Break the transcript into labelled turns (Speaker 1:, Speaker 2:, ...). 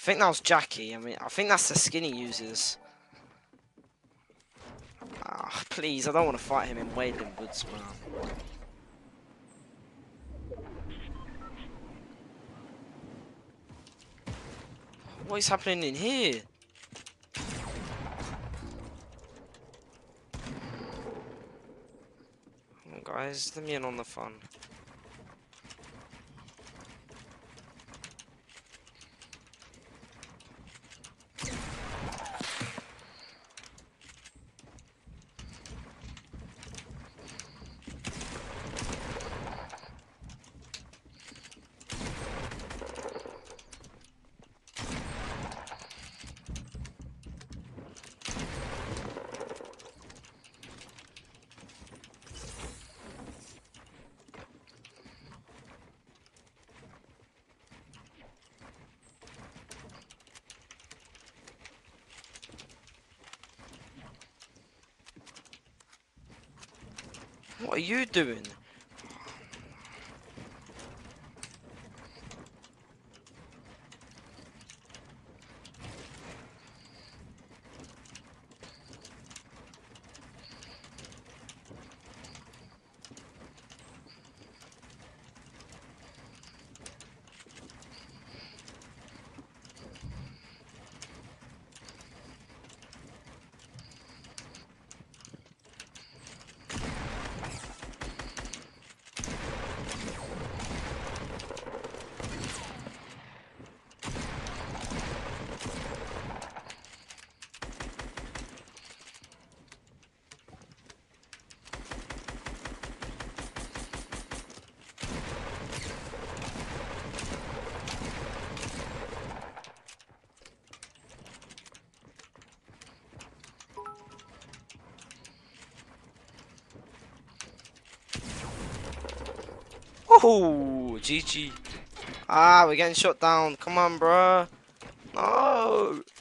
Speaker 1: think that was Jackie. I mean, I think that's the skin he uses. Ah, please, I don't want to fight him in Wailing Woods, man. What is happening in here? Come on, guys, let me in on the fun. What are you doing? Oh, GG. Ah, we're getting shot down. Come on, bruh. No.